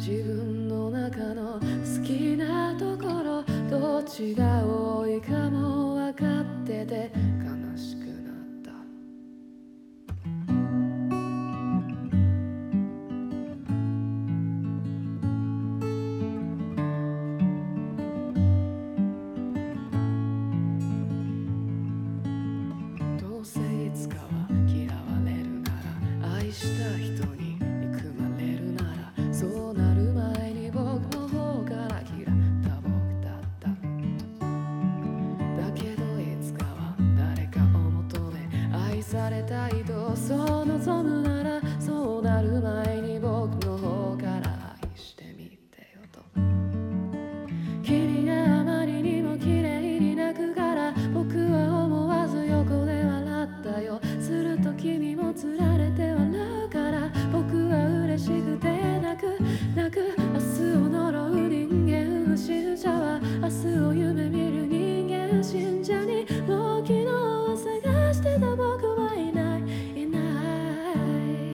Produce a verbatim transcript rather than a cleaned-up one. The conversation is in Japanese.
自分の中の好きなところどっちが多いかも分かってて悲しくなったどうせいつかは嫌われるなら愛した人に